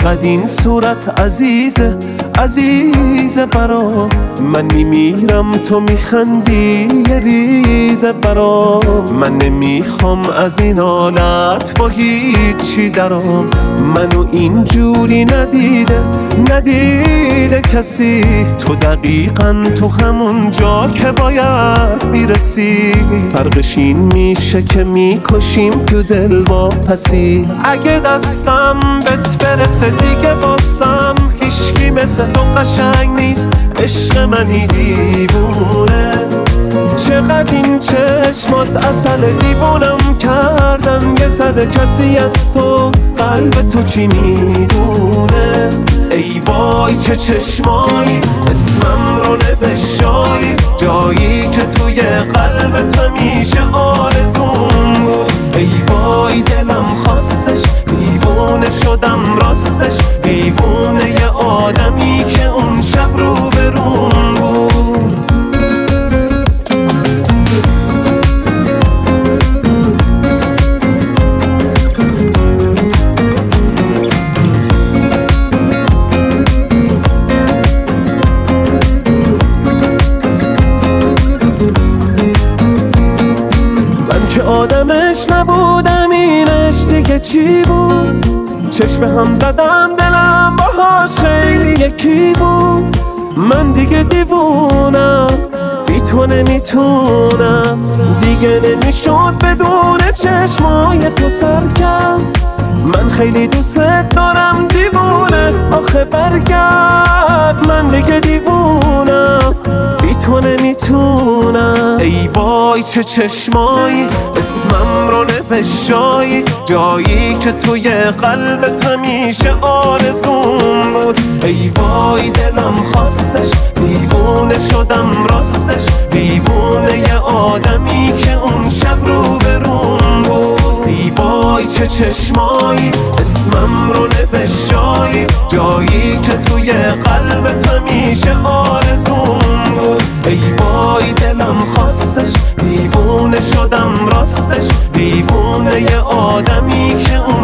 چقدر این صورت عزیزه عزیزه برام. من میمیرم تو میخندی یه ریزه برام. من نمیخوام از این حالت با هیچی درام. منو اینجوری ندیده کسی. تو دقیقاً تو همون جا که باید میرسی. فرقش این میشه که میکشیم تو دل با پسی. اگه دستم بهت برسه دیگه واسم هیچکی مثل تو قشنگ نیست. عشق منی دیوونه. چقدر این چشمات عسل دیوونم کردن. یه ذره کسی از تو قلب تو چی میدونه. ای وای چه چشمایی اسمم رو نوشتایی. جایی که توی قلبت همیشه آرزوم بود. ای وای دلم خواستش دیوونه شدم راستش. دیوونه یه آدمی که اون شب رو بروم بود. آدمش نبودم اینش دیگه چی بود. چشم هم زدم دلم باهاش خیلی یکی بود. من دیگه دیوونم بی تو نمیتونم. دیگه نمیشد بدون چشمای تو سرکم. من خیلی دوست دارم دیوونه آخه برگرد. من دیگه دیوونم بی تو نمیتونم. ای وای چه چشمایی اسمم رو نوشتایی. جایی که توی قلبت همیشه آرزوم بود. ای وای دلم خواستش دیوونه شدم راستش. دیوونه یه آدمی که اون شب رو بروم بود. ای وای چه چشمایی اسمم رو نوشتایی. جایی که توی قلبت همیشه آرزوم بود. ای وای دلم خواستش دیوونه شدم راستش. دیوونه یه آدمی که